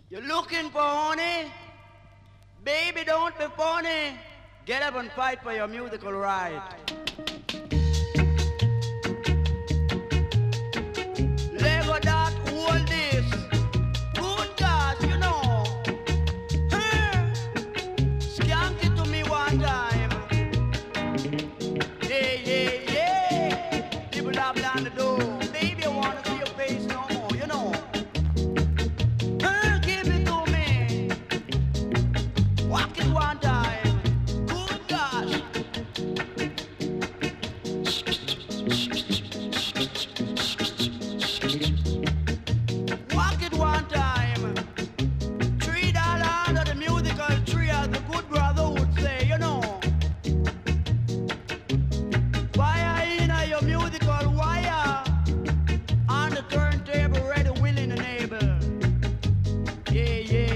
You're looking for honey? Baby, don't be funny. Get up and fight for your musical right. Lego that hold this. Good gosh, you know. Hey, skank it to me one time. Yeah, yeah, yeah. People up down the door. Baby, I wanna see your face no more, you know. Hey, give it to me. Walk it one time. Good gosh. Walk it one time. $3 under the musical tree, as the good brother would say, you know. Fire in your musical wire. On the turntable, ready, willing, and able. Yeah, yeah.